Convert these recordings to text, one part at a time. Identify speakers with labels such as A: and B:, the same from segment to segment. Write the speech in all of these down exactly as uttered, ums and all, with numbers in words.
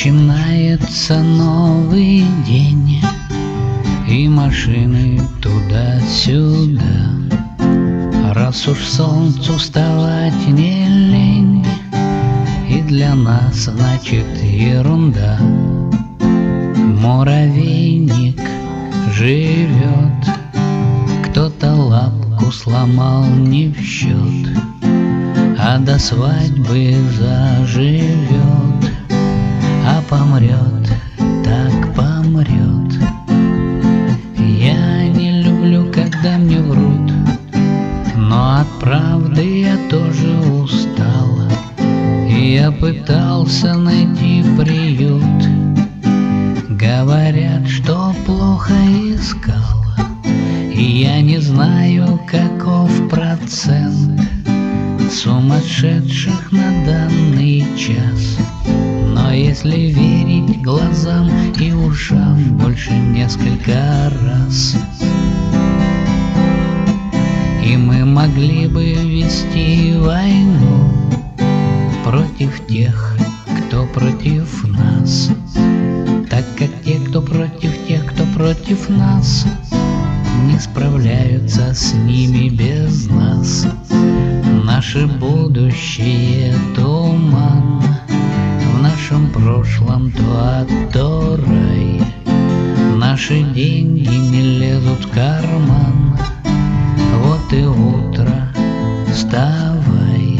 A: Начинается новый день, и машины туда-сюда. Раз уж солнцу вставать не лень, и для нас, значит, ерунда. Муравейник живет, кто-то лапку сломал не в счет, а до свадьбы заживет, а помрет, так помрет. Я не люблю, когда мне врут, но от правды я тоже устал. И я пытался найти приют. Говорят, что плохо искал, и я не знаю, каков процент сумасшедших на данный час. Но если верить глазам и ушам, больше несколько раз. И мы могли бы вести войну против тех, кто против нас, так как те, кто против тех, кто против нас, не справляются с ними без нас. Наше будущее туман, в нашем прошлом то ад, то рай. Наши деньги не лезут в карман, вот и утро, вставай.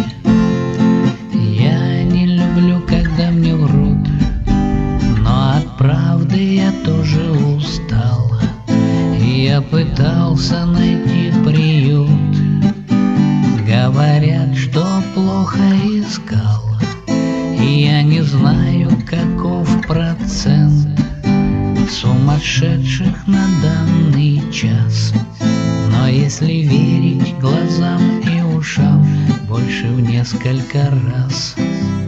A: Я не люблю, когда мне врут, но от правды я тоже устал. И я пытался найти приют. Говорят, что плохо искал, и я не знаю, каков процент сумасшедших на данный час. Но если верить глазам и ушам, больше в несколько раз.